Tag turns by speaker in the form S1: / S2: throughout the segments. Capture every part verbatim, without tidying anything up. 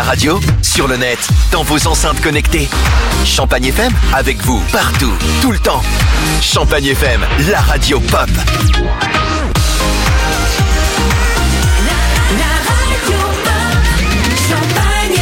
S1: radio, sur le net, dans vos enceintes connectées. Champagne F M, avec vous, partout, tout le temps. Champagne F M, la radio pop.
S2: La radio pop, Champagne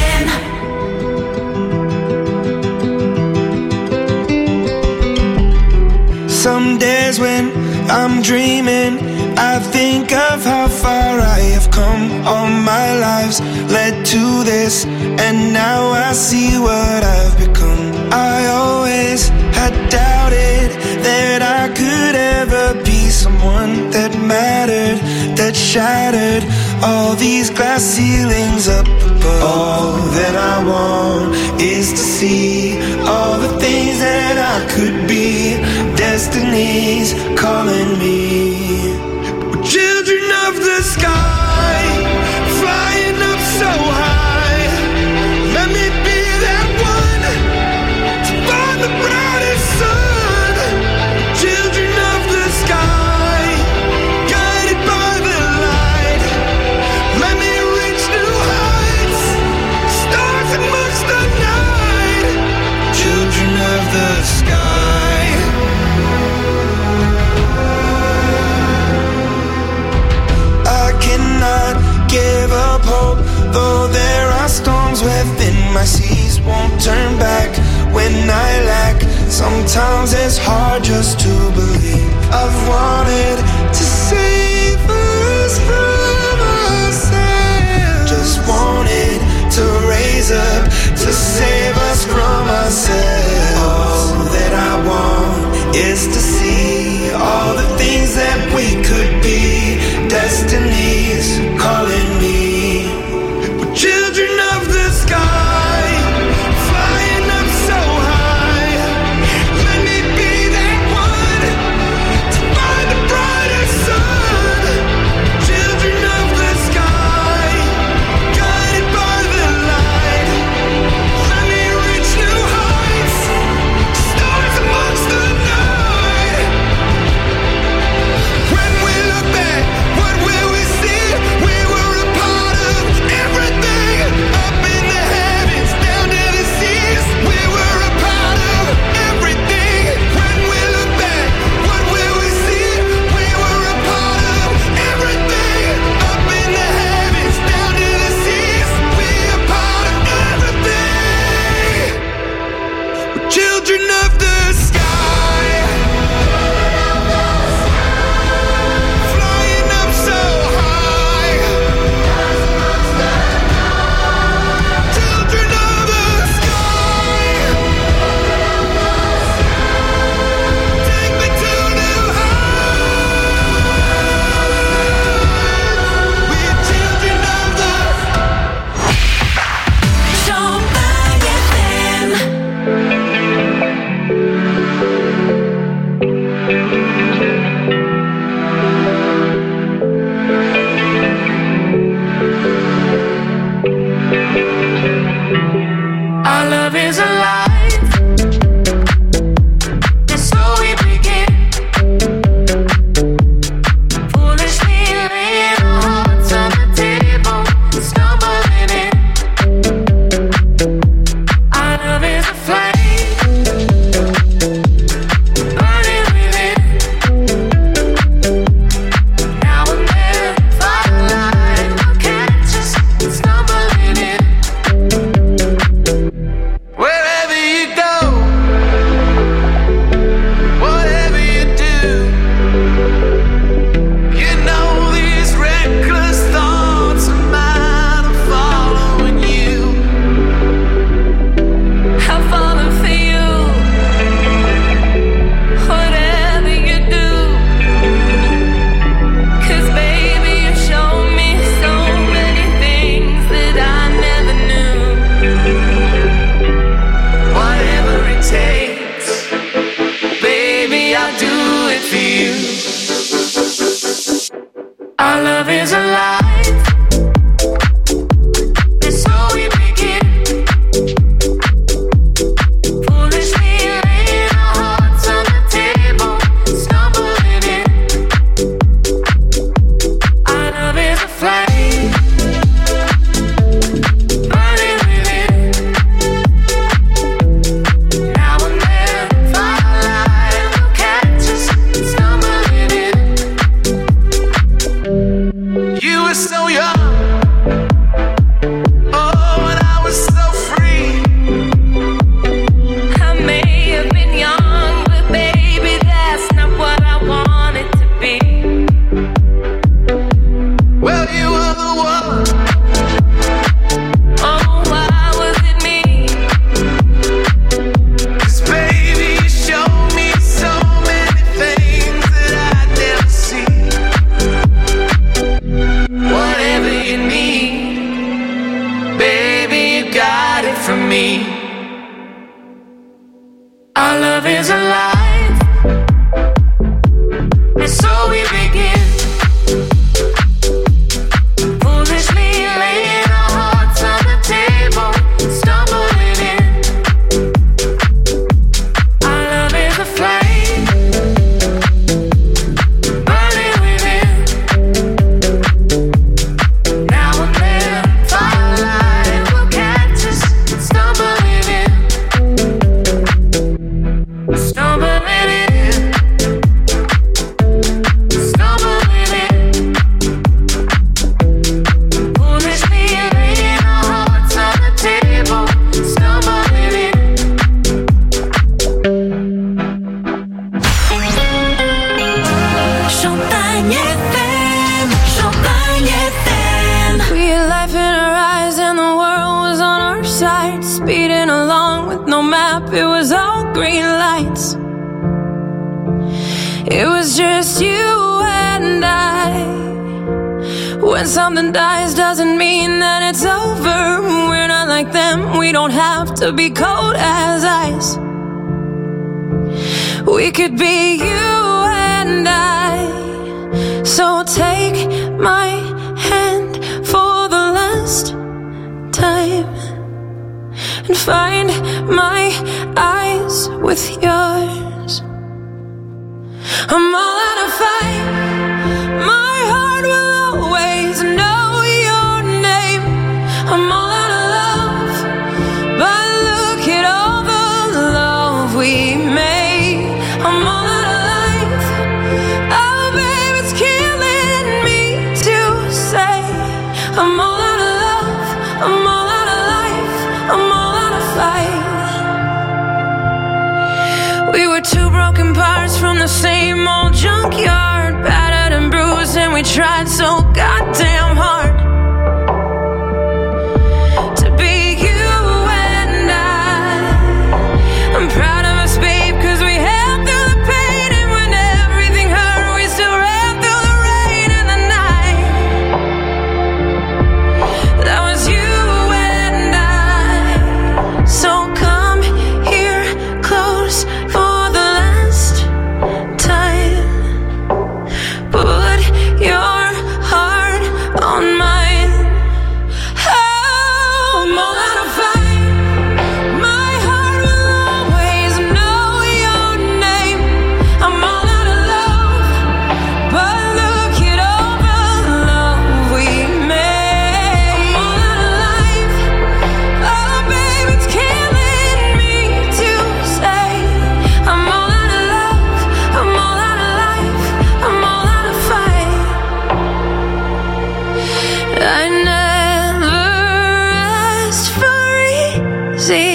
S2: F M.
S3: Some days when I'm dreaming, I think of how far I have come. All my lives led to this, and now I see what I've become. I always had doubted that I could ever be someone that mattered, that shattered all these glass ceilings up above. All that I want is to see all the things that I could be. Destiny's calling me. We're children of the sky, flying up so high. Let me be that one to find the brightest sun. Children of the sky, guided by the light. Let me reach new heights, stars amongst the night. Children of the sky. Give up hope, though there are storms within my seas. Won't turn back when I lack. Sometimes it's hard just to believe. I've wanted to save us from ourselves. Just wanted to raise up to save us from ourselves. All that I want is to see all the things that we could be. Destiny's calling me. We're children of the sky, flying up so high. Let me be that one to find the brightest sun. Children of the sky, guided by the light. Let me reach new heights, stars amongst the night. When we look back, what will we see? We were a part of everything, up in the heavens, down to the seas. We were a part of everything. When we look back, what will we see? We were a part of everything, up in the heavens, down to the seas. We are part of everything. We're children of the sky, flying up so high. Children of the sky, take me to new heights. We're children of the
S2: Champagne F M.
S4: Our love is alive, and so we begin. Foolishly laying our hearts on the table, stumbling in. Our love is a flame, burning within. Now and then, firelight will catch us stumbling in. Well, me. Our love is alive, and so we begin. Foolishly laying our hearts on the table, stumbling in. Our love is a flame, burning within. Now and then, firelight will catch us, stumbling in. Stumbling in, stumbling in. Foolishly laying our hearts on the table, stumbling in.
S2: Champagne F M, Champagne F M.
S5: We had life in our eyes and the world was on our side. Speeding along with no map, it was all green lights. It was just you and I. When something dies doesn't mean that it's over. We're not like them, we don't have to be cold as ice. We could be you and I. So take my hand for the last time and find my eyes with yours. I'm all out of fight. My heart will always know your name. I'm all out of love, but look at all the love we made. I'm all out of life. Oh, babe, it's killing me to say. I'm all out of love. I'm all out of life. I'm all out of fight. We were two broken parts from the same old junkyard, battered and bruised, and we tried so goddamn hard to be you and I. I'm proud of us, babe, cause we held through the pain, and when everything hurt, we still ran through the rain and the night. That was you and I. So come here close for the last time. Put your heart on mine. Oh, I'm all out of fight. My heart will always know your name. I'm all out of love, but look at all the love we made. I'm all out of life. Oh, babe, it's killing me to say. I'm all out of love. I'm all out of life. I'm all out of fight. I never asked for easy,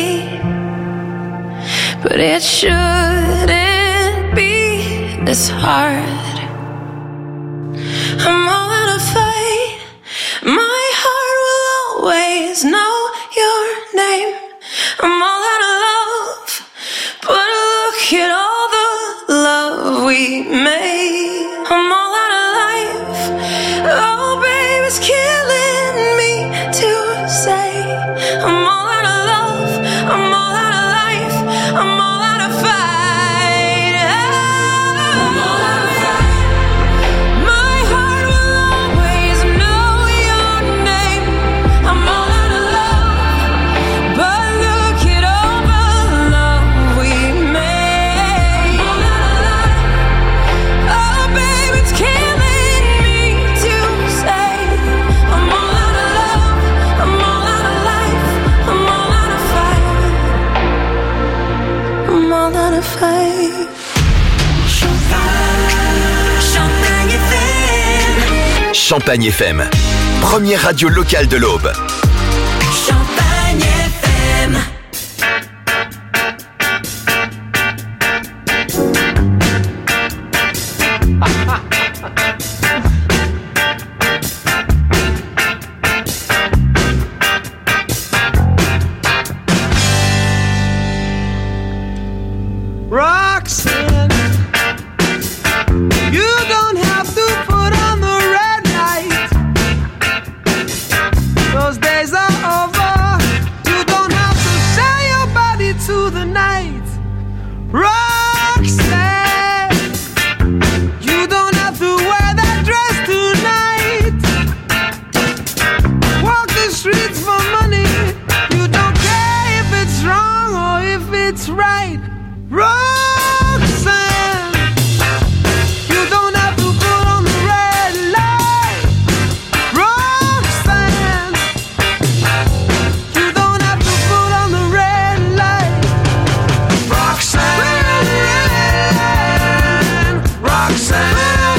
S5: but it shouldn't be this hard. I'm all out of fight. My heart will always know your name. I'm all out of love, but look at all the love we made. I'm all out of life. Oh, babe, it's killing me to say. I'm all out of love. I'm all out of life. I'm all out of fight. I'm all out of fight. My heart will always know your name. I'm all out of love, but look at all the love we made. I'm all out of life. Oh, babe, it's killing me to say. I'm all out of love. I'm all out of life. I'm all out of fight. I'm all out of fight.
S2: Champagne F M,
S1: Champagne F M, première radio locale de l'Aube.
S2: Champagne F M.
S6: Roxanne, you don't have to put on the red light. Those days what's right. Roxanne, you don't have to put on the red light. Roxanne, you don't have to put on the red light. Roxanne, Roxanne,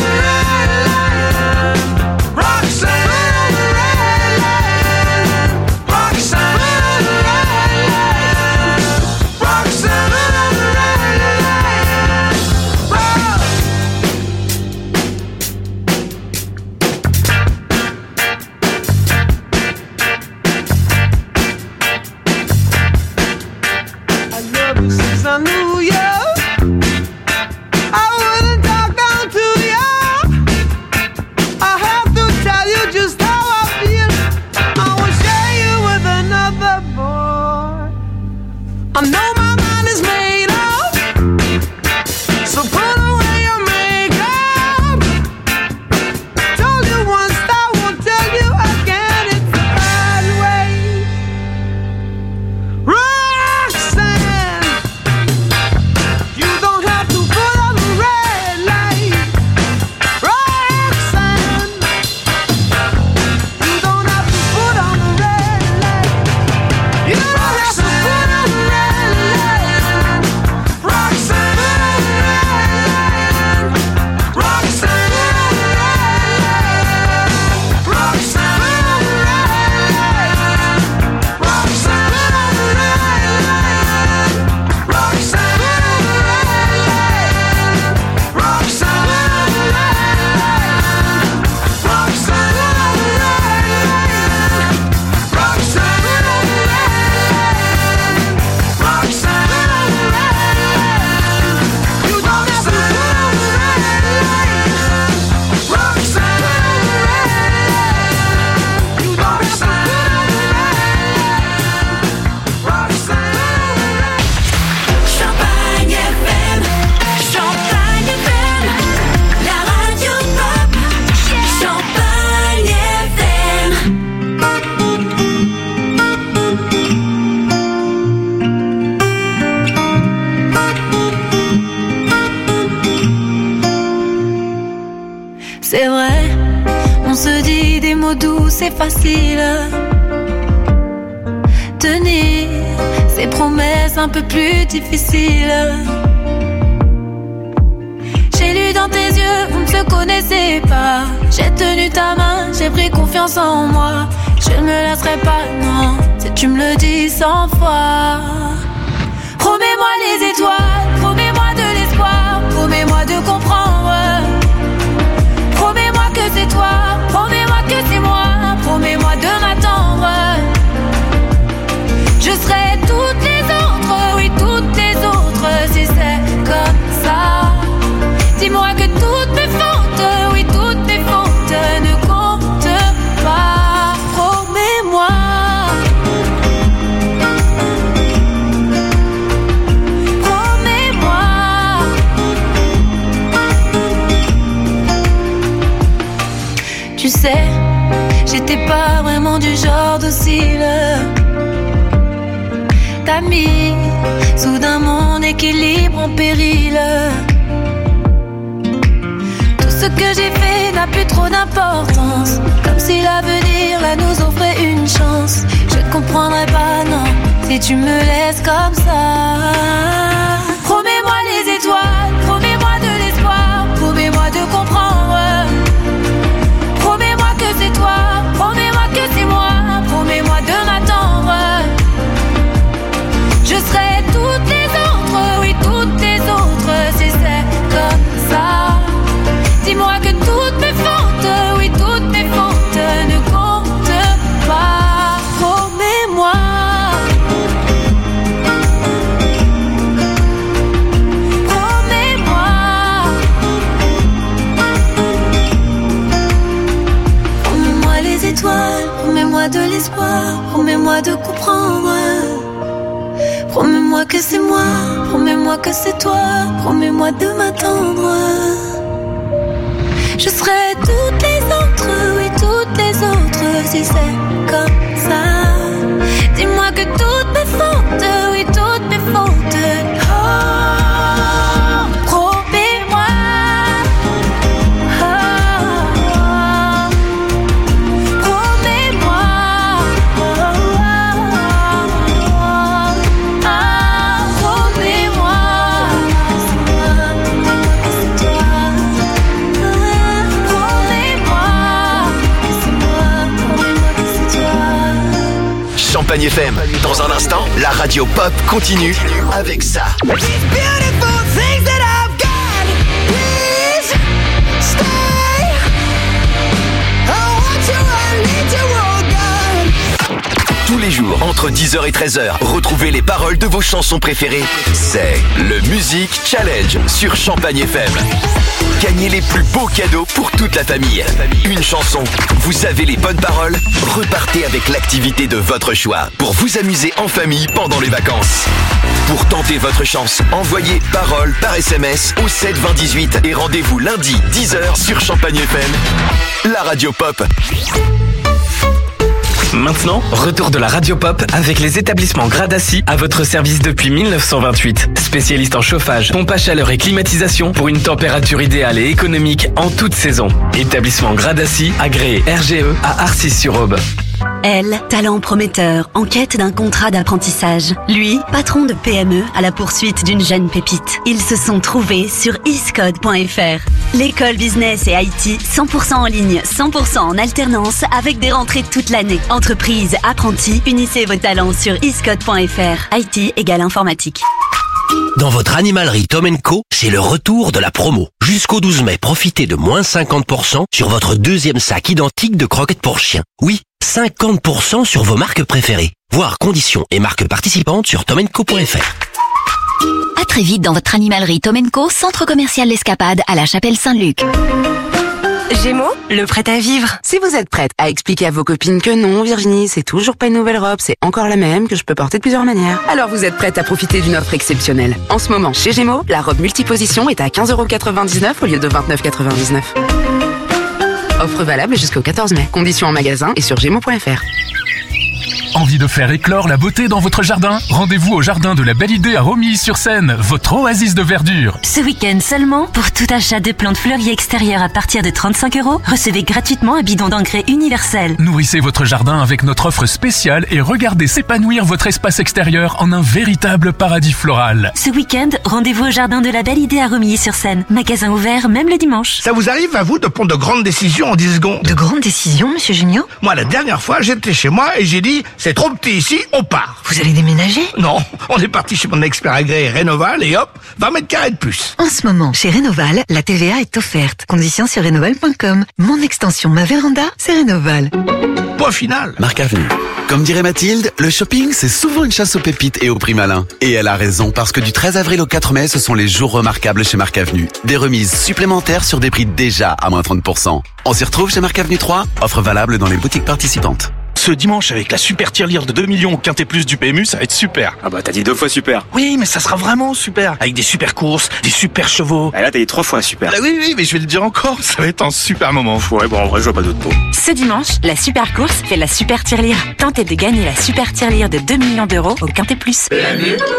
S6: I knew you, I wouldn't talk down to you. I have to tell you just how I feel. I won't share you with another boy. I know my mind is made up, so put away your makeup. Told you once, I won't tell you again. It's the bad way. Roxanne, you don't have to put on the red light. Roxanne, you don't have to put on the red light. You don't have to put on the red light. Roxanne, Roxanne, Roxanne,
S2: Champagne F M, Champagne F M, la radio pop. Champagne F M.
S5: C'est vrai, on se dit des mots doux, c'est facile. Tenir ces promesses un peu plus difficiles. J'ai lu dans tes yeux, on ne se connaissait pas. J'ai tenu ta main, j'ai pris confiance en moi. Je ne me lasserai pas, non, si tu me le dis cent fois. Promets-moi les étoiles, promets-moi de l'espoir, promets-moi de comprendre. Promets-moi que c'est toi, promets-moi que c'est moi, promets-moi de m'attendre. Je serai toutes les autres, oui toutes les autres, si c'est comme ça. Dis-moi que toutes mes fautes, oui toutes mes fautes ne comptent pas. Promets-moi. Promets-moi. Tu sais, j'étais pas vraiment du genre docile. T'as mis soudain mon équilibre en péril. Tout ce que j'ai fait n'a plus trop d'importance, comme si l'avenir là nous offrait une chance. Je ne comprendrai pas, non, si tu me laisses comme ça. Promets-moi les étoiles, promets-moi de l'espoir, promets-moi de comprendre. Promets-moi que c'est toi, promets-moi que c'est moi, promets-moi de m'attendre. Je serai toutes les autres, oui toutes les autres, si c'est comme ça. Dis-moi que toutes mes fautes, oui toutes mes fautes ne comptent pas. Promets-moi. Promets-moi. Promets-moi les étoiles, promets-moi de l'espoir, promets-moi de comprendre. Promets-moi que c'est moi, promets-moi que c'est toi, promets-moi de m'attendre. Je serai toutes les autres, oui toutes les autres, si c'est comme ça. Dis-moi que toutes mes fautes, oui toutes mes fautes
S1: Champagne F M. Dans un instant, la radio pop continue avec ça. Tous les jours, entre dix heures et treize heures, retrouvez les paroles de vos chansons préférées. C'est le Music Challenge sur Champagne F M. Gagnez les plus beaux cadeaux pour toute la famille. Une chanson, vous avez les bonnes paroles, repartez avec l'activité de votre choix pour vous amuser en famille pendant les vacances. Pour tenter votre chance, envoyez paroles par S M S au sept vingt dix-huit et rendez-vous lundi dix heures sur Champagne F M, la radio pop.
S7: Maintenant, retour de la radio pop avec les établissements Gradaci à votre service depuis mille neuf cent vingt-huit. Spécialiste en chauffage, pompe à chaleur et climatisation pour une température idéale et économique en toute saison. Établissement Gradaci, agréé R G E à Arcis-sur-Aube.
S8: Elle, talent prometteur, en quête d'un contrat d'apprentissage. Lui, patron de P M E à la poursuite d'une jeune pépite. Ils se sont trouvés sur iscode point f r. L'école business et I T cent pour cent en ligne, cent pour cent en alternance avec des rentrées toute l'année. Entreprise, apprentis, unissez vos talents sur iscode point f r. I T égale informatique.
S9: Dans votre animalerie Tom and Co, c'est le retour de la promo. Jusqu'au douze mai, profitez de moins cinquante pour cent sur votre deuxième sac identique de croquettes pour chiens. Oui, cinquante pour cent sur vos marques préférées. Voir conditions et marques participantes sur tom and co point f r.
S10: À très vite dans votre animalerie Tom and Co, centre commercial L'Escapade à la Chapelle-Saint-Luc.
S11: Gémeaux, le prêt à vivre. Si vous êtes prête à expliquer à vos copines que non, Virginie, c'est toujours pas une nouvelle robe, c'est encore la même, que je peux porter de plusieurs manières, alors vous êtes prête à profiter d'une offre exceptionnelle. En ce moment, chez Gémeaux, la robe multiposition est à quinze euros quatre-vingt-dix-neuf au lieu de vingt-neuf euros quatre-vingt-dix-neuf. Offre valable jusqu'au quatorze mai. Conditions en magasin et sur gémeaux point f r.
S12: Envie de faire éclore la beauté dans votre jardin? Rendez-vous au jardin de la Belle Idée à Romilly-sur-Seine, votre oasis de verdure.
S13: Ce week-end seulement, pour tout achat de plantes fleuries extérieures à partir de trente-cinq euros, recevez gratuitement un bidon d'engrais universel.
S12: Nourrissez votre jardin avec notre offre spéciale et regardez s'épanouir votre espace extérieur en un véritable paradis floral.
S13: Ce week-end, rendez-vous au jardin de la Belle Idée à Romilly-sur-Seine. Magasin ouvert même le dimanche.
S14: Ça vous arrive à vous de prendre de grandes décisions en dix secondes?
S15: De grandes décisions, monsieur Junio?
S14: Moi, la dernière fois, j'étais chez moi et j'ai dit, c'est trop petit ici, on part.
S15: Vous allez déménager?
S14: Non, on est parti chez mon expert agréé Rénoval et hop, vingt mètres carrés de plus.
S15: En ce moment, chez Rénoval, la T V A est offerte. Conditions sur rénoval point com. Mon extension Ma Véranda, c'est Rénoval.
S14: Point final.
S16: Marc Avenue. Comme dirait Mathilde, le shopping, c'est souvent une chasse aux pépites et aux prix malins. Et elle a raison, parce que du treize avril au quatre mai, ce sont les jours remarquables chez Marc Avenue. Des remises supplémentaires sur des prix déjà à moins trente pour cent. On s'y retrouve chez Marc Avenue trois, offre valable dans les boutiques participantes.
S17: Ce dimanche, avec la super tirelire de deux millions au Quintet Plus du P M U, ça va être super.
S18: Ah bah t'as dit deux fois super.
S17: Oui, mais ça sera vraiment super. Avec des super courses, des super chevaux.
S18: Ah là t'as dit trois fois super.
S17: Ah oui, oui, mais je vais le dire encore, ça va être un super moment.
S18: Ouais, bon en vrai je vois pas d'autre mot.
S11: Ce dimanche, la super course fait la super tirelire. Tentez de gagner la super tirelire de deux millions d'euros au Quintet Plus. P M U.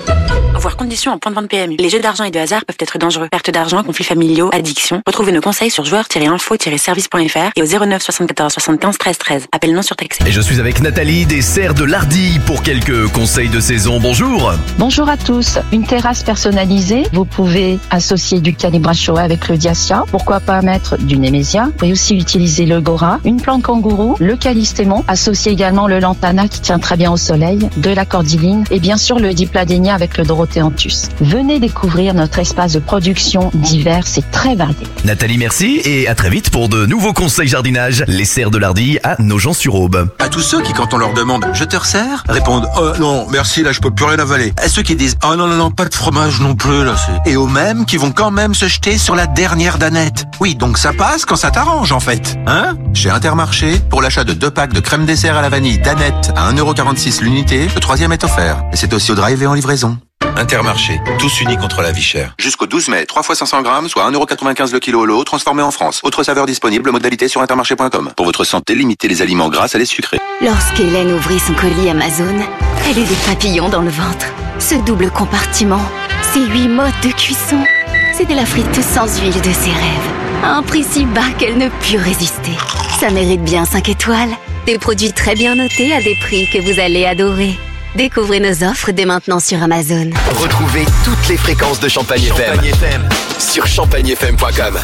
S11: Voir conditions en point de vente P M U. Les jeux d'argent et de hasard peuvent être dangereux. Perte d'argent, conflits familiaux, addiction. Retrouvez nos conseils sur joueurs tiret info tiret service point f r et au zéro neuf soixante-quatorze soixante-quinze treize treize. Appel non surtaxé.
S1: Et je suis avec Nathalie des Serres de l'Ardille pour quelques conseils de saison. Bonjour.
S19: Bonjour à tous. Une terrasse personnalisée. Vous pouvez associer du calibrachoa avec le diacia. Pourquoi pas mettre du némésia. Vous pouvez aussi utiliser le gora, une plante kangourou, le calystémon. Associez également le lantana qui tient très bien au soleil, de la cordyline et bien sûr le dipladénia avec le Dorotheanthus. Venez découvrir notre espace de production divers et très varié.
S1: Nathalie, merci et à très vite pour de nouveaux conseils jardinage. Les Serres de l'Ardille à Nogent-sur-Aube.
S20: À tous ceux qui, quand on leur demande « Je te resserre ?» répondent « Oh non, merci, là je peux plus rien avaler ». À ceux qui disent « Oh non, non, non, pas de fromage non plus, là c'est... » Et aux mêmes qui vont quand même se jeter sur la dernière danette. Oui, donc ça passe quand ça t'arrange en fait. Hein ? Chez Intermarché, pour l'achat de deux packs de crème dessert à la vanille danette à un euro quarante-six l'unité, le troisième est offert. Et c'est aussi au drive et en livraison. Intermarché, tous unis contre la vie chère. Jusqu'au douze mai, trois fois cinq cents grammes, soit un euro quatre-vingt-quinze le kilo au lot, transformé en France. Autre saveur disponible, modalité sur intermarché point com. Pour votre santé, limitez les aliments gras à les sucrés.
S10: Lorsqu'Hélène ouvrit son colis Amazon, elle eut des papillons dans le ventre. Ce double compartiment, ces huit modes de cuisson, c'était la friteuse sans huile de ses rêves. À un prix si bas qu'elle ne put résister. Ça mérite bien cinq étoiles. Des produits très bien notés à des prix que vous allez adorer. Découvrez nos offres dès maintenant sur Amazon.
S1: Retrouvez toutes les fréquences de Champagne, Champagne F M sur champagne f m point com.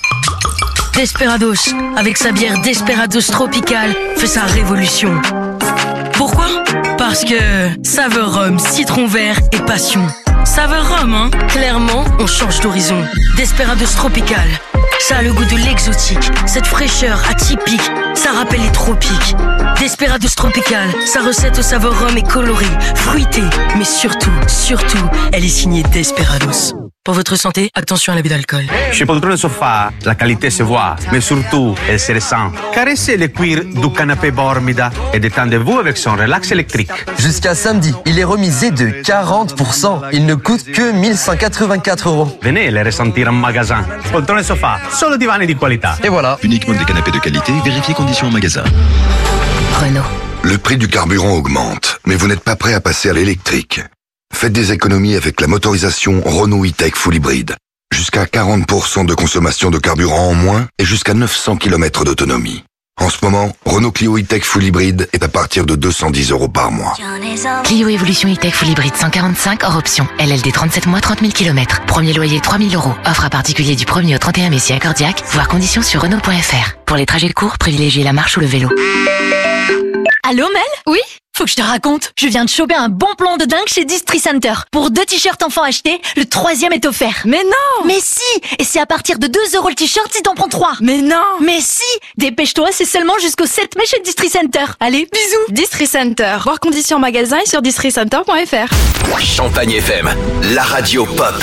S21: Desperados, avec sa bière Desperados Tropical, fait sa révolution. Pourquoi? Parce que saveur rhum, citron vert et passion. Saveur rhum, hein? Clairement, on change d'horizon. Desperados Tropical. Ça a le goût de l'exotique, cette fraîcheur atypique, ça rappelle les tropiques. Desperados Tropical, sa recette au saveur rhum est colorée, fruitée, mais surtout, surtout, elle est signée Desperados. Pour votre santé, attention à l'abus d'alcool.
S22: Chez Poltrone Sofa, la qualité se voit, mais surtout, elle se ressent. Caressez le cuir du canapé Bormida et détendez-vous avec son relax électrique.
S23: Jusqu'à samedi, il est remisé de quarante pour cent. Il ne coûte que mille cent quatre-vingt-quatre euros.
S22: Venez les ressentir en magasin. Poltrone Sofa, solo divani di qualità.
S23: Et voilà.
S24: Uniquement des canapés de qualité, vérifiez conditions en magasin.
S25: Renault. Le prix du carburant augmente, mais vous n'êtes pas prêt à passer à l'électrique. Faites des économies avec la motorisation Renault E-Tech Full Hybrid. Jusqu'à quarante pour cent de consommation de carburant en moins et jusqu'à neuf cents kilomètres d'autonomie. En ce moment, Renault Clio E-Tech Full Hybrid est à partir de deux cent dix euros par mois.
S26: Clio Evolution E-Tech Full Hybrid cent quarante-cinq hors option. L L D trente-sept mois, trente mille kilomètres. Premier loyer trois mille euros. Offre à particulier du premier au trente et un mai si accordiaque. Voir conditions sur Renault point F R. Pour les trajets courts, privilégiez la marche ou le vélo.
S27: Allô Mel? Oui? Faut que je te raconte. Je viens de choper un bon plan de dingue chez Distri Center. Pour deux t-shirts enfants achetés, le troisième est offert. Mais non! Mais si! Et c'est à partir de deux euros le t-shirt si t'en prends trois. Mais non! Mais si! Dépêche-toi, c'est seulement jusqu'au sept mai chez Distri Center. Allez, bisous! Distri Center. Voir conditions en magasin et sur distri center point F R.
S1: Champagne F M, la radio pop.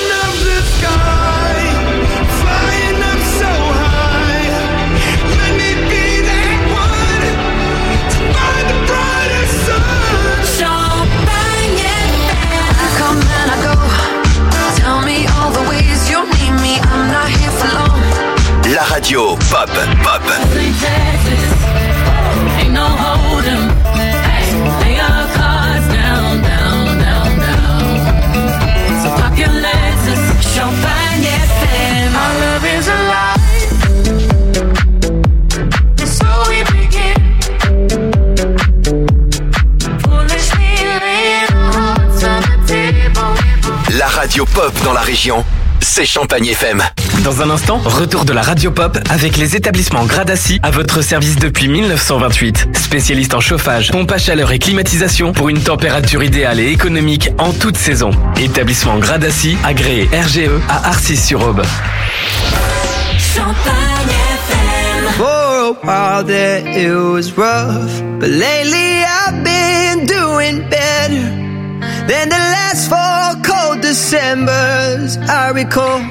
S1: La radio pop, pop.
S2: Champagne F M. Our love is alive. So we begin. Foolishly laying our hearts on the table.
S1: La radio pop dans la région, c'est Champagne F M.
S7: Dans un instant, retour de la radio pop avec les établissements Gradaci à votre service depuis mille neuf cent vingt-huit. Spécialiste en chauffage, pompe à chaleur et climatisation pour une température idéale et économique en toute saison. Établissement Gradaci, agréé R G E à Arcis-sur-Aube.
S2: Champagne F M.
S6: For a while there it was rough, but lately I've been doing better than the last four cold Decembers I recall.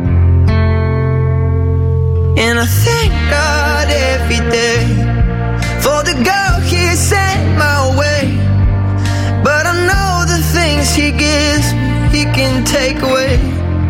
S6: And I thank God every day for the girl He sent my way. But I know the things He gives me, He can take away.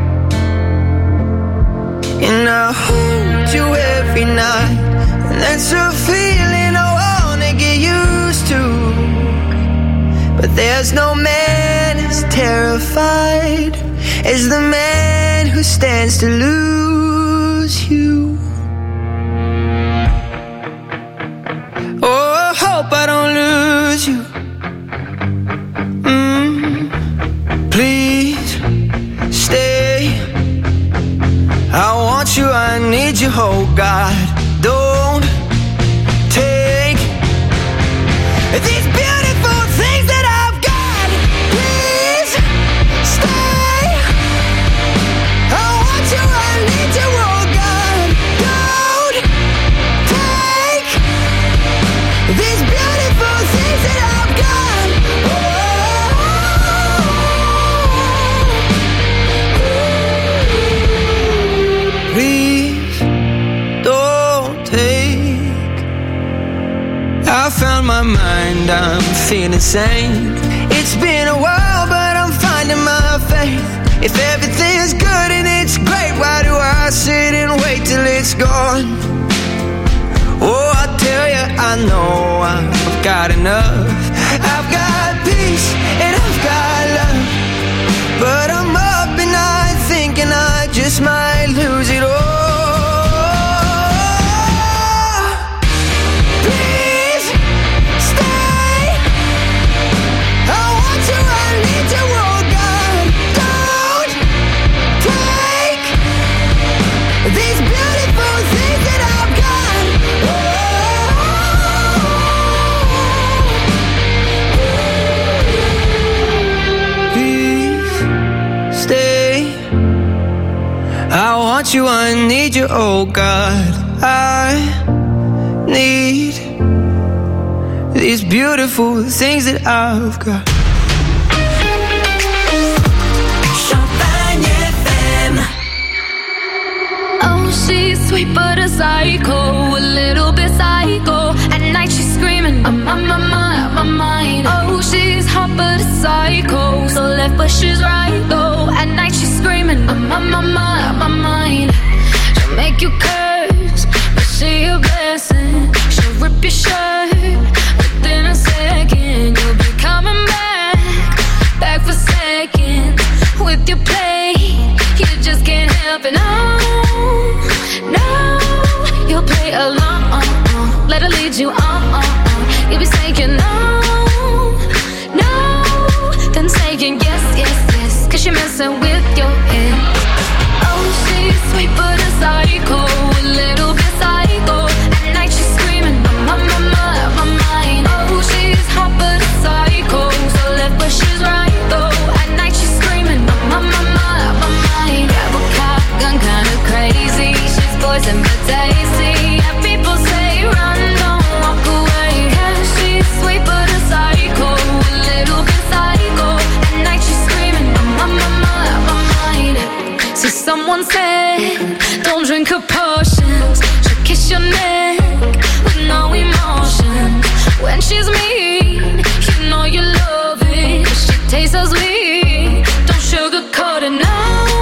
S6: And I hold you every night, and that's a feeling I wanna get used to. But there's no man as terrified as the man who stands to lose you. Oh, I hope I don't lose you. Mm, please stay. I want you, I need you, oh God. Don't take these beautiful things that I've got. Please stay. I want you, I need you, oh God. Don't take these beautiful things that I've got. Oh, please don't take. I found my mind, I'm feeling sane. It's been a while, but I'm finding my faith. If everything's good and it's great, why do I sit and wait till it's gone? Oh, I tell you, I know I've got enough. I've got peace and I've got love. But I'm up and I thinking I just might lose it all. Please stay. I want you, I need you, oh God. Don't take these beautiful things that I've got. Oh, want you, I need you, oh God. I need these beautiful things that I've got.
S2: Champagne F M.
S3: Oh, she's sweet but a psycho, a little bit psycho. At night she's screaming, I'm on my mind, my mind. Oh, she's hot but a psycho, so left but she's right though. At night she's screaming, I'm on my mind, my mind. She'll make you curse, but she a blessing. She'll rip your shirt within a second. You'll be coming back, back for seconds. With your play, you just can't help it, no, no. You'll play along, let her lead you on. You'll be saying no, no, then saying yes, yes, yes, cause you're messing with your head. Oh, she's sweet but a psycho, a little bit psycho. At night she's screaming, I'm on my mind, my mind. Oh, she's hot but a psycho, so left but she's right though. At night she's screaming, I'm on my mind, my mind. Grab a cop gun, kinda crazy. She's poison but tasty. Yeah, people say run, don't walk away. Yeah, she's sweet but a psycho, a little bit psycho. At night she's screaming, I'm on my mind, my mind. So someone said, don't drink her potions. She'll kiss your neck with no emotion. When she's mean, you know you love it. She tastes so sweet, don't sugarcoat it, no,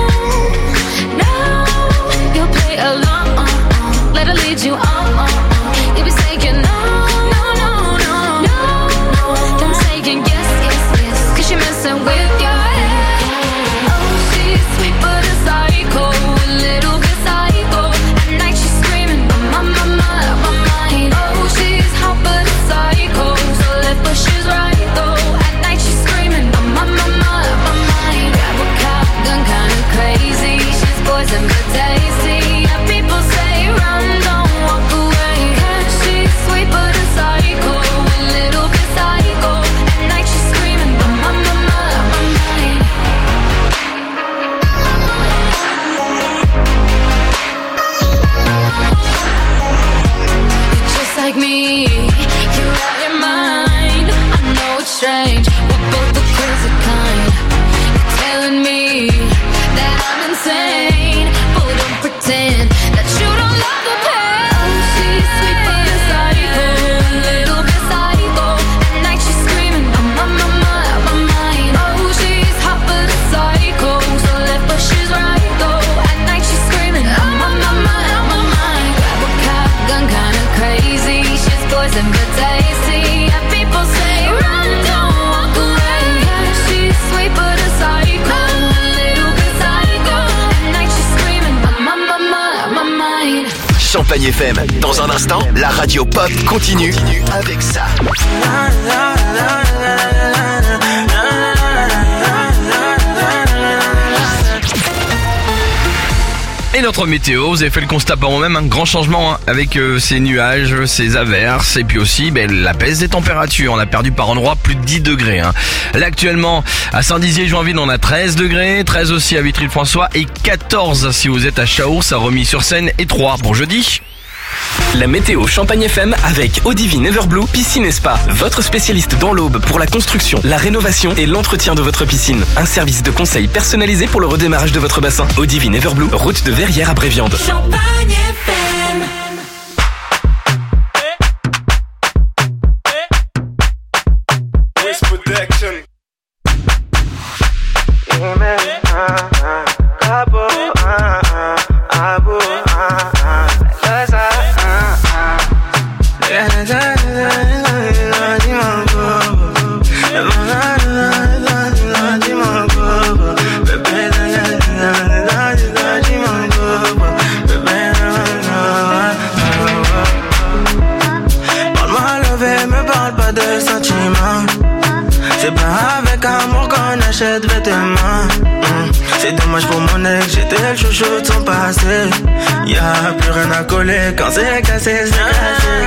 S3: no. You'll play along, let her lead you on. You'll be saying no, no, no, no, no. Then saying yes, yes, yes, cause you're messing with your head. Oh, she's sweet but a psycho, a little bit psycho. At night she's screaming, I'm on my mind, my mind. Oh, she's hot but a psycho, so left but she's right though. At night she's screaming, I'm on my mind, my mind. Grab a cop gun, kinda crazy. She's poison but tasty. Yeah, people say run, don't walk away. Yeah, she's sweet but a psycho, a little bit psycho. At night she's screaming, I'm on my mind, my mind. You're just like me, you're out your mind. I know it's strange, we're both the crazy kind. You're telling me that I'm insane, but don't pretend that you don't love the pain. Oh, she's sweet but a psycho, a little bit psycho. At night she's screaming, I'm on my mind, my mind. Oh, she's hot but a psycho, so left but she's right though. At night she's screaming, I'm on my mind, my mind. Grab a cop gun, kinda crazy. She's poison but tasty. Yeah, people say run, don't walk away. Yeah, she's sweet but a psycho, a little bit psycho. At night she's screaming, I'm on my mind, my mind.
S1: Champagne F M, dans un instant, la radio pop continue avec ça.
S4: Et notre météo, vous avez fait le constat par vous-même, un grand changement hein, avec euh, ces nuages, ces averses et puis aussi ben, la baisse des températures. On a perdu par endroits plus de dix degrés. Hein. Là actuellement à Saint-Dizier-Joinville on a treize degrés, treize aussi à Vitry-le-François et quatorze si vous êtes à Chaours, à Romilly-sur-Seine et trois pour jeudi.
S7: La météo Champagne F M avec Odivine Everblue Piscine et Spa. Votre spécialiste dans l'Aube pour la construction, la rénovation et l'entretien de votre piscine. Un service de conseil personnalisé pour le redémarrage de votre bassin. Odivine Everblue, route de Verrières à Bréviande.
S2: Champagne F M.
S6: C'est pas avec amour qu'on achète vêtements. mmh. C'est dommage pour mon ex, j'étais le chouchou de son passé. Y'a plus rien à coller quand c'est cassé, c'est cassé.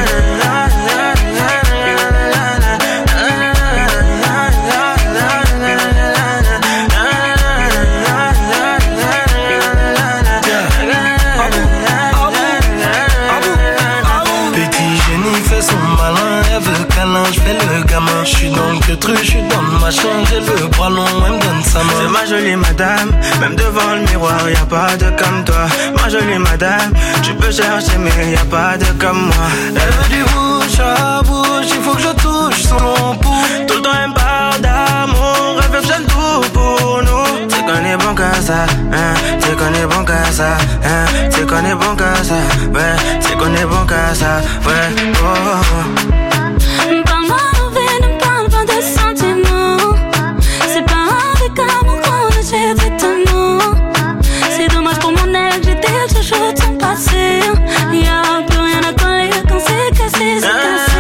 S6: pas changer le bras long, même donne sa main. C'est ma jolie madame, même devant le miroir, y a pas de comme toi. Ma jolie madame, tu peux chercher mais y a pas de comme moi. Elle veut du bouche à bouche, il faut que je touche son long pouls. Tout le temps elle me parle d'amour, elle veut que j'aime tout pour nous. T'es qu'on est bon qu'à ça, hein, t'es qu'on est bon qu'à ça, hein, t'es qu'on est bon qu'à ça, ouais, t'es qu'on est bon qu'à ça, ouais, oh, oh.
S3: Parle-moi envers, ne parle pas de sentiments. C'est pas avec amour qu'on achète vêtements. C'est dommage pour mon ex, j'étais le chouchou de son passé. Y'a plus rien à coller quand c'est cassé, c'est cassé.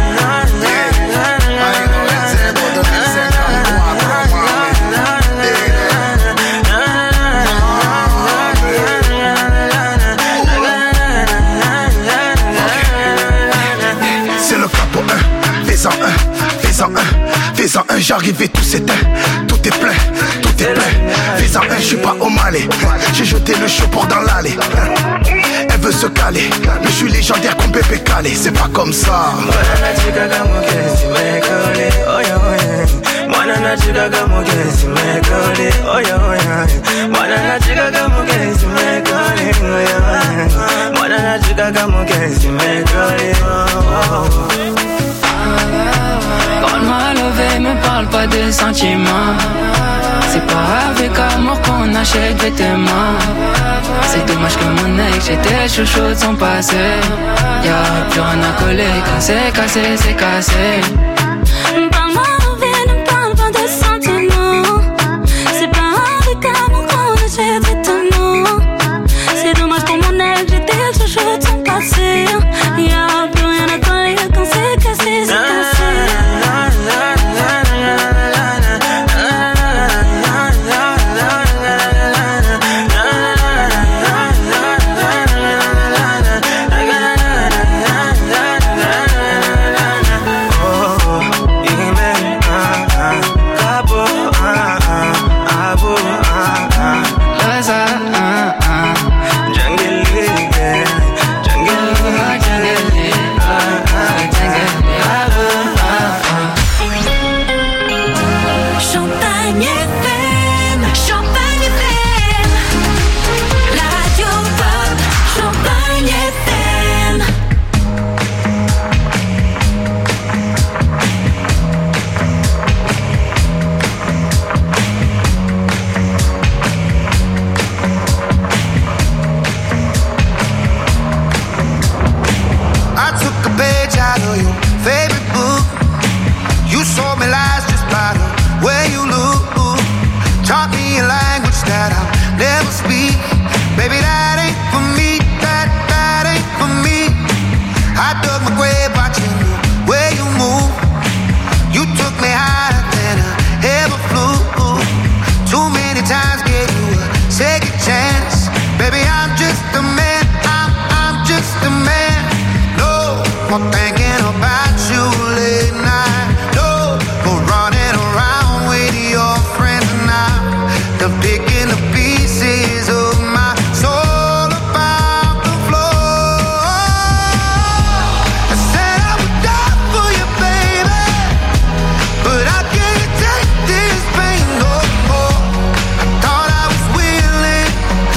S5: Fais-en un, fais-en un, fais-en un, j'arrive et tout s'éteint. Tout est plein, tout est plein. Fais-en un, j'suis pas au Malais. J'ai jeté le chapeau dans l'allée. Elle veut se caler, mais j'suis légendaire comme Pépé Calé. C'est pas comme ça.
S8: Parle-moi levé, me parle pas de sentiments. C'est pas avec amour qu'on achète vêtements. C'est dommage que mon ex, j'étais chouchou de son passé. Y'a plus rien à coller, quand c'est cassé, c'est cassé.
S3: Parle-moi envers, ne parle pas de sentiments. C'est pas avec amour qu'on achète vêtements. C'est dommage pour mon ex, j'étais chouchou de son passé. Y'a plus rien à coller, quand c'est cassé, c'est cassé.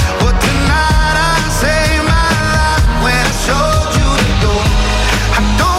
S9: I don't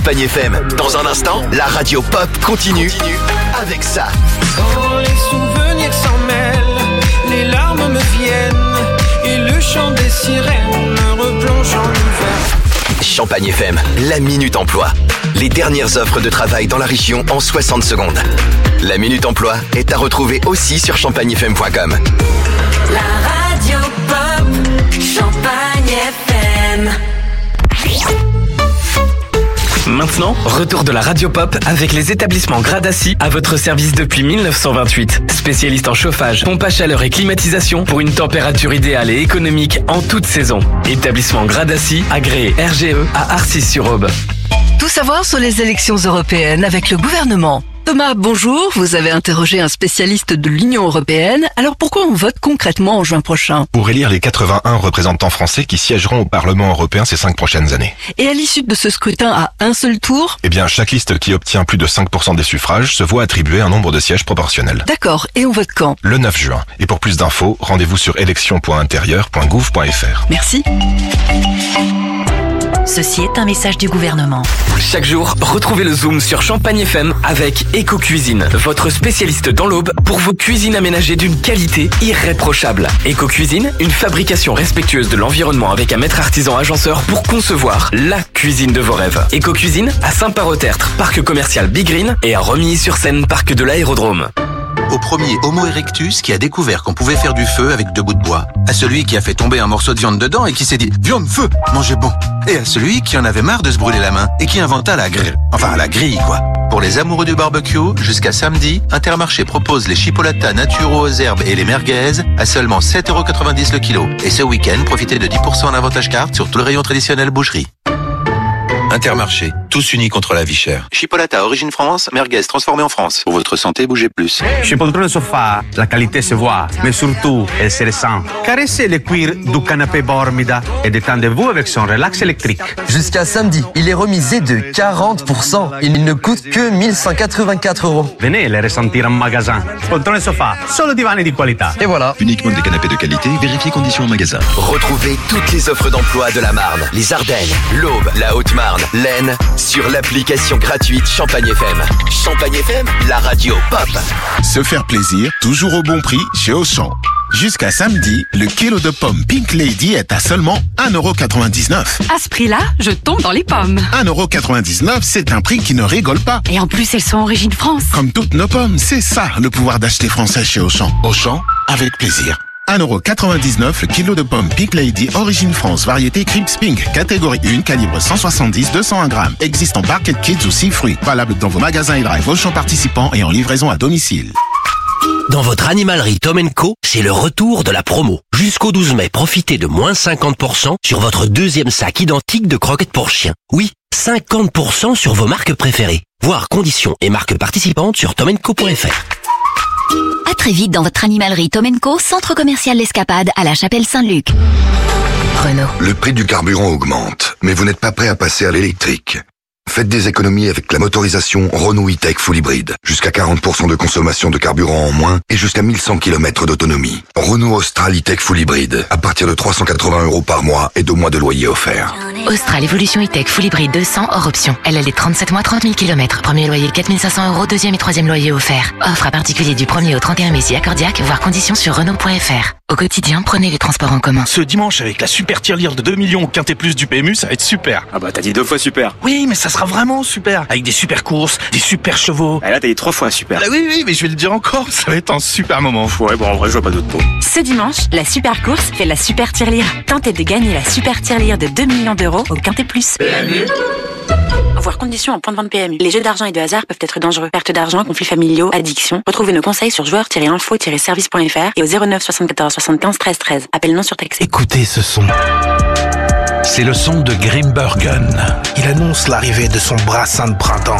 S1: Champagne F M. Dans un instant, la radio pop continue avec ça.
S6: Quand les souvenirs s'en mêlent, les larmes me viennent et le chant des sirènes me replonge en hiver.
S1: Champagne F M, la Minute Emploi. Les dernières offres de travail dans la région en soixante secondes. La Minute Emploi est à retrouver aussi sur champagne f m point com.
S2: La radio pop, Champagne F M.
S7: Maintenant, retour de la radio pop avec les établissements Gradaci à votre service depuis mille neuf cent vingt-huit. Spécialiste en chauffage, pompe à chaleur et climatisation pour une température idéale et économique en toute saison. Établissement Gradaci, agréé R G E à Arcis-sur-Aube.
S9: Tout savoir sur les élections européennes avec le gouvernement. Thomas, bonjour. Vous avez interrogé un spécialiste de l'Union européenne. Alors pourquoi on vote concrètement en juin prochain?
S12: Pour élire les quatre-vingt-un représentants français qui siégeront au Parlement européen ces cinq prochaines années.
S9: Et à l'issue de ce scrutin à un seul tour?
S12: Eh bien, chaque liste qui obtient plus de cinq pour cent des suffrages se voit attribuer un nombre de sièges proportionnel.
S9: D'accord. Et on vote quand?
S12: Le neuf juin. Et pour plus d'infos, rendez-vous sur élections point intérieur point gouv point f r.
S9: Merci.
S13: Ceci est un message du gouvernement.
S7: Chaque jour, retrouvez le Zoom sur Champagne F M avec Eco Cuisine, votre spécialiste dans l'Aube pour vos cuisines aménagées d'une qualité irréprochable. Eco Cuisine, une fabrication respectueuse de l'environnement avec un maître artisan agenceur pour concevoir la cuisine de vos rêves. Eco Cuisine à Saint-Parot-Tertre, parc commercial Big Green et à Romilly-sur-Seine, parc de l'Aérodrome.
S20: Au premier Homo erectus qui a découvert qu'on pouvait faire du feu avec deux bouts de bois. À celui qui a fait tomber un morceau de viande dedans et qui s'est dit « Viande, feu, mangez bon !» Et à celui qui en avait marre de se brûler la main et qui inventa la grille. Enfin, la grille, quoi. Pour les amoureux du barbecue, jusqu'à samedi, Intermarché propose les chipolatas naturaux aux herbes et les merguez à seulement sept euros quatre-vingt-dix le kilo. Et ce week-end, profitez de dix pour cent en avantage carte sur tout le rayon traditionnel boucherie. Intermarché, tous unis contre la vie chère. Chipolata, origine France, merguez transformée en France. Pour votre santé, bougez plus.
S22: Chez Poltrone Sofa, la qualité se voit, mais surtout, elle se ressent. Caressez le cuir du canapé Bormida et détendez-vous avec son relax électrique.
S23: Jusqu'à samedi, il est remisé de quarante pour cent. Il ne coûte que mille cent quatre-vingt-quatre euros.
S22: Venez le ressentir en magasin. Poltrone Sofa, solo divani di qualità.
S23: Et voilà.
S24: Uniquement des canapés de qualité, vérifiez conditions en magasin.
S1: Retrouvez toutes les offres d'emploi de la Marne, les Ardennes, l'Aube, la Haute-Marne, l'Aisne sur l'application gratuite Champagne F M. Champagne F M, la radio pop.
S14: Se faire plaisir, toujours au bon prix chez Auchan. Jusqu'à samedi, le kilo de pommes Pink Lady est à seulement un euro quatre-vingt-dix-neuf.
S15: À ce prix-là, je tombe dans les pommes.
S14: un euro quatre-vingt-dix-neuf, c'est un prix qui ne rigole pas.
S15: Et en plus, elles sont origine France.
S14: Comme toutes nos pommes, c'est ça le pouvoir d'acheter français chez Auchan. Auchan, avec plaisir. un euro quatre-vingt-dix-neuf le kilo de pommes Pink Lady Origine France, variété Crisp Pink, catégorie un, calibre cent soixante-dix à deux cent un grammes. Existe en Barquette Kids ou six fruits. Valable dans vos magasins et drive Auchan participants et en livraison à domicile.
S16: Dans votre animalerie Tom and Co, c'est le retour de la promo. Jusqu'au douze mai, profitez de moins cinquante pour cent sur votre deuxième sac identique de croquettes pour chiens. Oui, cinquante pour cent sur vos marques préférées. Voir conditions et marques participantes sur tom and co point f r.
S10: À très vite dans votre animalerie Tom and Co, centre commercial L'Escapade à la Chapelle Saint-Luc.
S26: Renault.
S25: Le prix du carburant augmente, mais vous n'êtes pas prêt à passer à l'électrique. Faites des économies avec la motorisation Renault E-Tech Full Hybrid. Jusqu'à quarante pour cent de consommation de carburant en moins et jusqu'à mille cent kilomètres d'autonomie. Renault Austral E-Tech Full Hybrid. À partir de trois cent quatre-vingts euros par mois et deux mois de loyer offert.
S26: Austral Evolution E-Tech Full Hybrid deux cents hors option. L L D trente-sept mois, trente mille kilomètres. Premier loyer quatre mille cinq cents euros, deuxième et troisième loyer offert. Offre à particulier du premier au trente et un mai si accordiaque, voire conditions sur Renault point f r. Au quotidien, prenez les transports en commun.
S17: Ce dimanche, avec la super tirelire de deux millions au Quintet Plus du P M U, ça va être super.
S18: Ah bah t'as dit deux fois super.
S17: Oui, mais ça sera vraiment super. Avec des super courses, des super chevaux.
S18: Ah là t'as dit trois fois super.
S17: Ah oui, oui, mais je vais le dire encore, ça va être un super moment.
S18: Ouais, bon en vrai je vois pas d'autres mots.
S13: Ce dimanche, la super course fait la super tirelire. Tentez de gagner la super tirelire de deux millions d'euros au Quintet Plus. P M U. Voir conditions en point de vente P M U. Les jeux d'argent et de hasard peuvent être dangereux. Perte d'argent, conflits familiaux, addiction. Retrouvez nos conseils sur joueurs tiret info tiret service point f r et au zéro neuf soixante-quatorze soixante-quinze treize treize. Appel non surtaxé.
S28: Écoutez ce son. C'est le son de Grimbergen. Il annonce l'arrivée de son brassin de printemps.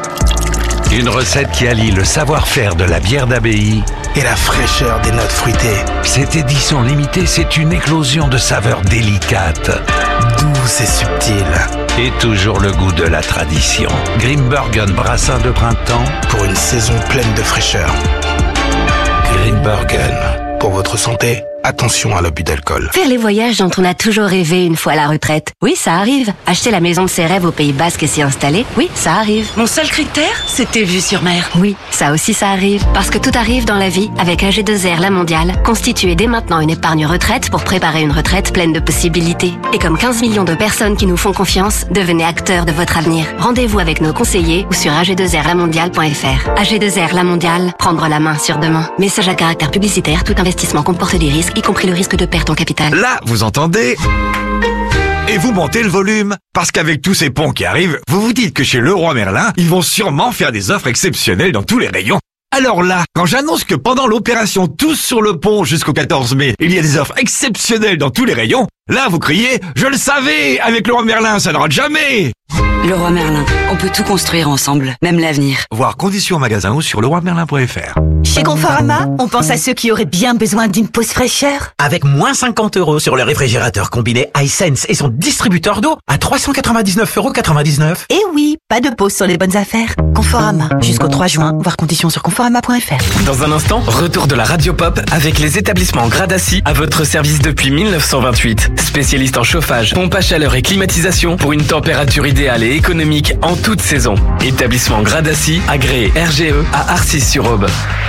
S28: Une recette qui allie le savoir-faire de la bière d'abbaye et la fraîcheur des notes fruitées. Cette édition limitée, c'est une éclosion de saveurs délicates, douces et subtiles. Et toujours le goût de la tradition. Grimbergen brassin de printemps pour une saison pleine de fraîcheur. Grimbergen, pour votre santé, attention à l'abus d'alcool.
S10: Faire les voyages dont on a toujours rêvé une fois à la retraite. Oui, ça arrive. Acheter la maison de ses rêves au Pays Basque et s'y installer. Oui, ça arrive.
S15: Mon seul critère, c'était vue sur mer.
S10: Oui, ça aussi ça arrive. Parce que tout arrive dans la vie avec A G deux R La Mondiale. Constituez dès maintenant une épargne retraite pour préparer une retraite pleine de possibilités. Et comme quinze millions de personnes qui nous font confiance, devenez acteurs de votre avenir. Rendez-vous avec nos conseillers ou sur a g deux r la mondiale point f r. A G deux R La Mondiale, prendre la main sur demain. Message à caractère publicitaire, tout investissement comporte des risques, y compris le risque de perte en capital.
S3: Là, vous entendez ? Et vous montez le volume. Parce qu'avec tous ces ponts qui arrivent, vous vous dites que chez Leroy Merlin, ils vont sûrement faire des offres exceptionnelles dans tous les rayons. Alors là, quand j'annonce que pendant l'opération Tous sur le pont jusqu'au quatorze mai, il y a des offres exceptionnelles dans tous les rayons, là vous criez « Je le savais, avec Leroy Merlin, ça ne rate jamais !»
S15: Leroy Merlin, on peut tout construire ensemble, même l'avenir.
S3: Voir conditions en magasin ou sur leroy merlin point f r.
S4: Chez Conforama, on pense à ceux qui auraient bien besoin d'une pause fraîcheur.
S5: Avec moins cinquante euros sur le réfrigérateur combiné iSense et son distributeur d'eau à trois cent quatre-vingt-dix-neuf euros quatre-vingt-dix-neuf.
S4: Et oui, pas de pause sur les bonnes affaires. Conforama, jusqu'au trois juin, voir conditions sur conforama point f r.
S7: Dans un instant, retour de la Radio Pop avec les établissements Gradaci à votre service depuis mille neuf cent vingt-huit. Spécialiste en chauffage, pompe à chaleur et climatisation pour une température idéale et économique en toute saison. Établissement Gradaci, agréé R G E à Arcis-sur-Aube.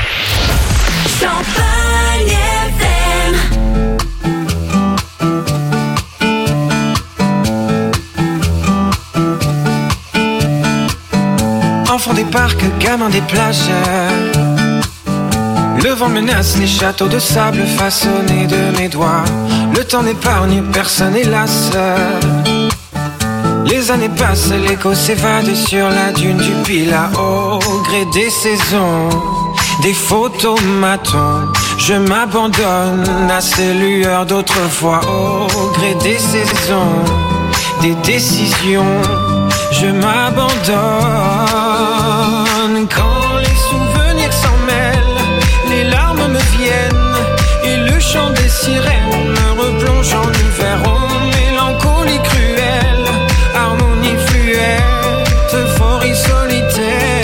S2: Champagne F M.
S6: Enfant des parcs, gamin des plages, le vent menace les châteaux de sable façonnés de mes doigts. Le temps n'épargne personne hélas. Les années passent, l'écho s'évade sur la dune du Pilat. Au gré des saisons, des photomatons, je m'abandonne à ces lueurs d'autrefois. Au gré des saisons, des décisions, je m'abandonne. Quand les souvenirs s'en mêlent, les larmes me viennent et le chant des sirènes me replonge en hiver. Oh, mélancolie cruelle, harmonie fluette, euphorie solitaire.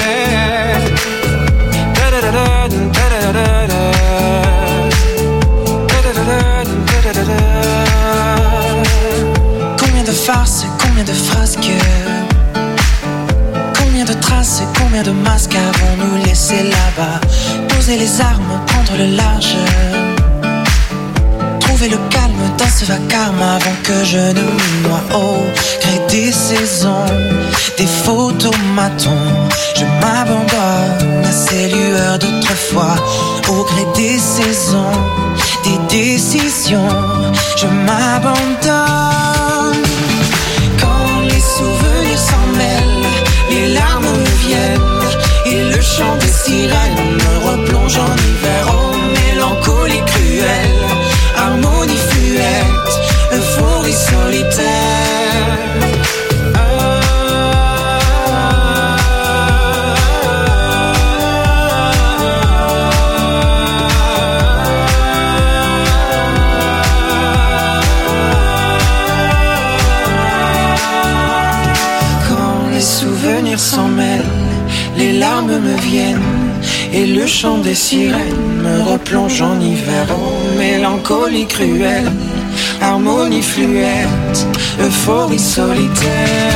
S6: Combien de farces, combien de frasques, combien de traces, combien de masques avons-nous laissé là-bas? Poser les armes, prendre le large, trouver le calme dans ce vacarme avant que je ne me noie. Au gré des saisons, des photomatons, je m'abandonne à ces lueurs d'autrefois. Au gré des saisons, des décisions, je m'abandonne. Quand les souvenirs s'en mêlent, les larmes me viennent et le chant des sirènes me replonge en hiver. Oh, mélancolie cruelle, harmonie fluette, euphorie solitaire. Quand les souvenirs s'en mêlent, les larmes me viennent et le chant des sirènes me replonge en hiver. Oh, mélancolie cruelle, harmonie fluette, euphorie solitaire.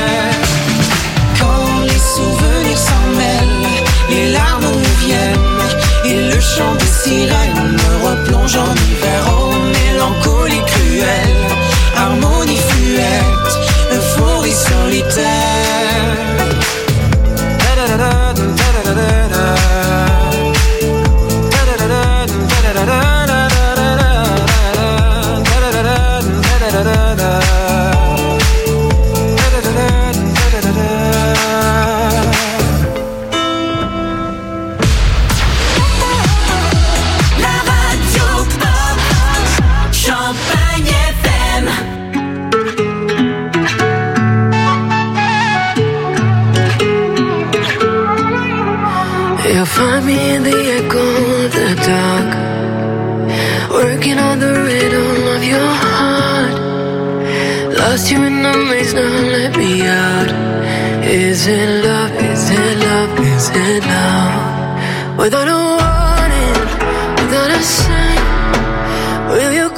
S6: Quand les souvenirs s'en mêlent, les larmes me viennent et le chant des sirènes me replonge en hiver. Oh, mélancolie cruelle, harmonie fluette, euphorie solitaire.
S2: Find me in the echo of the dark, working on the rhythm of your heart. Lost you in the maze, now let me out. Is it love, is it love, is it love? Without a warning, without a sign, will you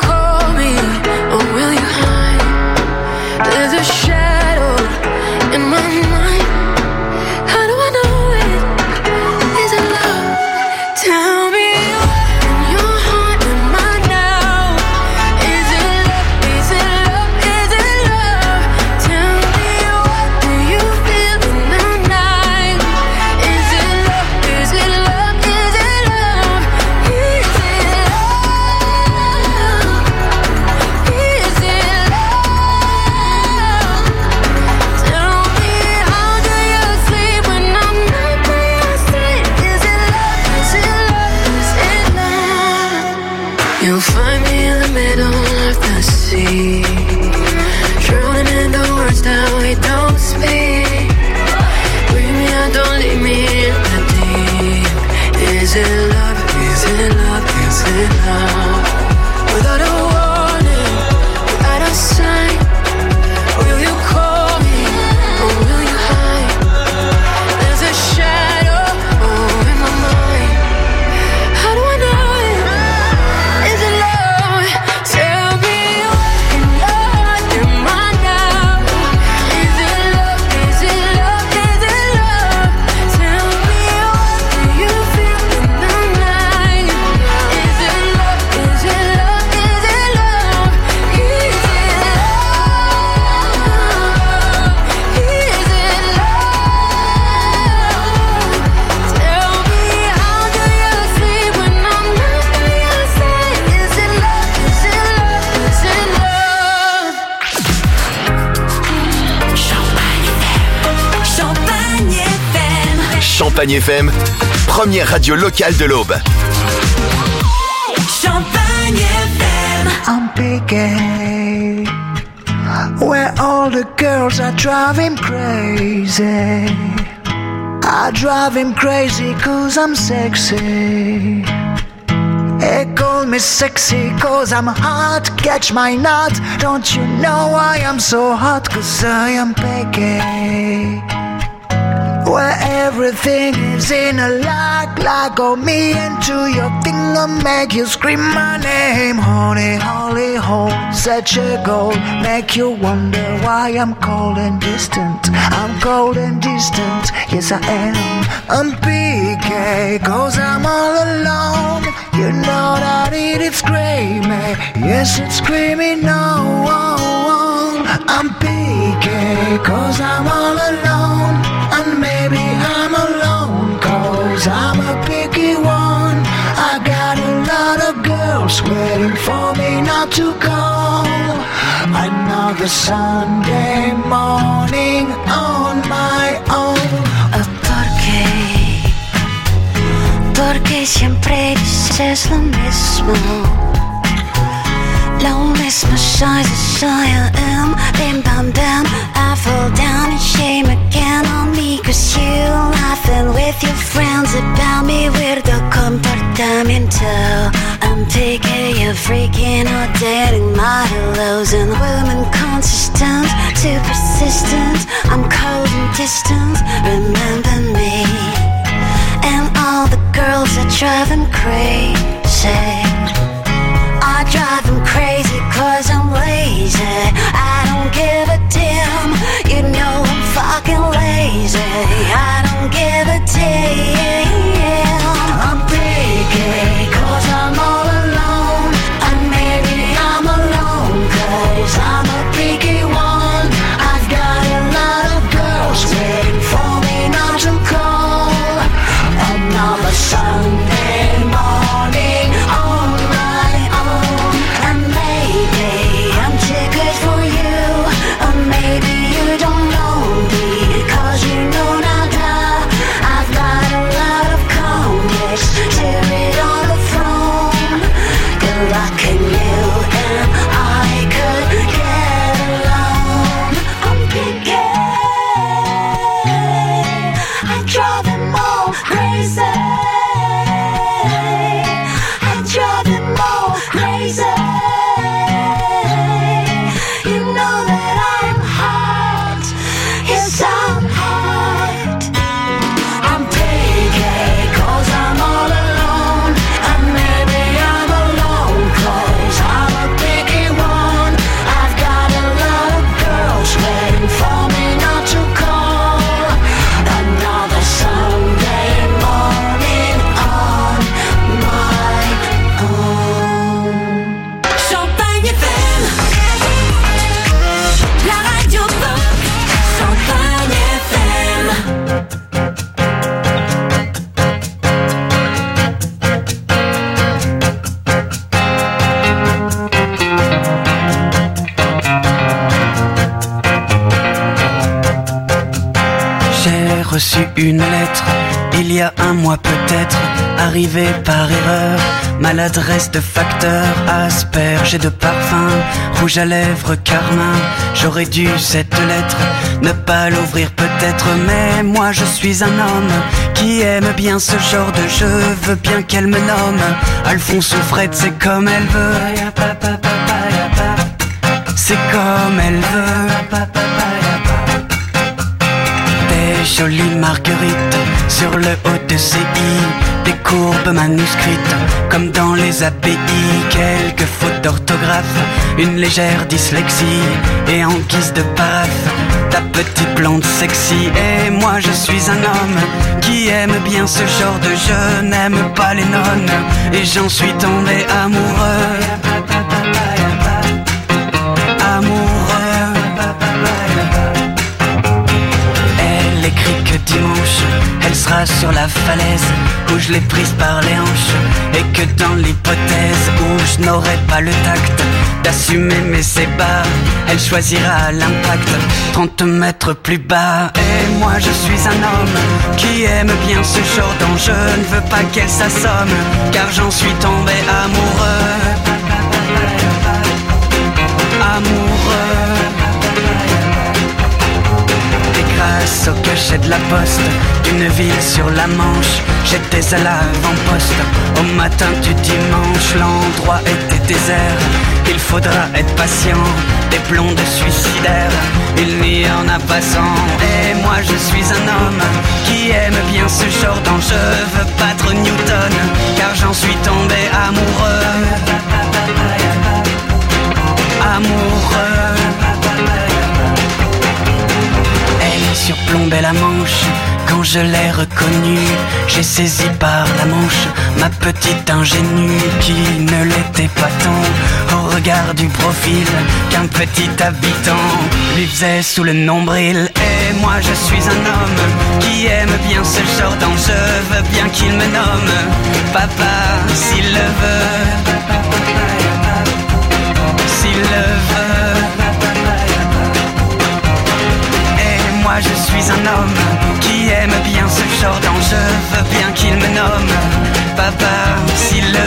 S2: see. Drowning in the words that we don't speak. Bring me out, don't leave me in the deep. Is it love? Is it love? Is it love? Without a warning, without a sign. Will you call me or will you hide? There's a shadow over my mind. How do I know it? Is it love? Tell me what in love am I now? Is it love? Is it love? Is it love? Tell me what do you feel in the night? Is it love? Is it love? Is it love? Is it
S1: Champagne F M, première radio locale de l'Aube.
S6: Champagne F M. I'm picky, where all the girls are driving crazy. I drive him crazy cause I'm sexy. They call me sexy cause I'm hot. Catch my nut. Don't you know I am so hot? Cause I am picky, where everything is in a lock. Lock on me into your finger, make you scream my name. Honey, holy hole, such a goal. Make you wonder why I'm cold and distant. I'm cold and distant, yes I am. I'm P K, cause I'm all alone. You know that it is screaming, yes it's screaming no. I'm P K, cause I'm all alone. And maybe I'm alone, cause I'm a picky one. I got a lot of girls waiting for me not to call. Another Sunday morning on my own.
S10: ¿Por qué? Porque siempre dices lo mismo. Lo mismo size as I am. Bim bam bam, I fall down in shame again on me. Cause you laughing with your friends about me. Weirdo comportamiento. I'm picky, you're freaking out, dating modelos and women consistent, too persistent. I'm cold and distant, remember me. And all the girls are driving crazy. I drive them crazy cause I'm lazy. I don't give a damn. You know I'm fucking lazy. I don't give a damn. I'm picky cause I'm all alone. And maybe I'm alone cause I'm a picky one. I've got a lot of girls waiting for me not to call. Another Sunday morning on my own. And maybe I'm too good for you, or maybe you don't know me, cause you know nada. I've got a lot of comics to read on the phone. Good luck in you and I could get along. I'm picky, I drive them all crazy. I drive them all crazy. You know that I'm hot. Yes, I'm hot. I'm picky cause I'm all alone. And maybe I'm alone cause I'm a picky one. I've got a lot of girls waiting for me not to call. Another Sunday morning on my own. Champagne F M, la radio pop. Champagne F M.
S8: J'ai reçu une lettre, il y a un mois peut-être, arrivée par erreur Maladresse de facteur, asperge et de parfum, rouge à lèvres, carmin. J'aurais dû cette lettre ne pas l'ouvrir peut-être, mais moi je suis un homme qui aime bien ce genre de jeu. Veux bien qu'elle me nomme Alphonse ou Fred, c'est comme elle veut. C'est comme elle veut. Des jolies marguerites sur le haut de ses i, des courbes manuscrites comme dans les A P I, quelques fautes d'orthographe, une légère dyslexie, et en guise de paraphe, ta petite blonde sexy. Et moi je suis un homme qui aime bien ce genre de jeu, n'aime pas les nonnes, et j'en suis tombé amoureux. Amoureux. Elle écrit que dimanche elle sera sur la falaise où je l'ai prise par les hanches, et que dans l'hypothèse où je n'aurai pas le tact d'assumer mes ébats, elle choisira l'impact trente mètres plus bas. Et moi je suis un homme qui aime bien ce genre d'enjeu, ne veux pas qu'elle s'assomme car j'en suis tombé amoureux. Amoureux. Et grâce au cachet de la poste d'une ville sur la Manche, j'étais à l'avant-poste au matin du dimanche. L'endroit était désert, il faudra être patient, des blondes suicidaires, il n'y en a pas cent. Et moi je suis un homme qui aime bien ce genre d'enjeu, veux battre Newton car j'en suis tombé amoureux. Amoureux. Elle surplombait la Manche quand je l'ai reconnue. J'ai saisi par la manche ma petite ingénue qui ne l'était pas tant au regard du profil qu'un petit habitant lui faisait sous le nombril. Et moi je suis un homme qui aime bien ce genre d'enjeu, veux bien qu'il me nomme papa s'il le veut. S'il le veut. Et moi je suis un homme qui aime bien ce genre d'enjeu, veux bien qu'il me nomme papa s'il le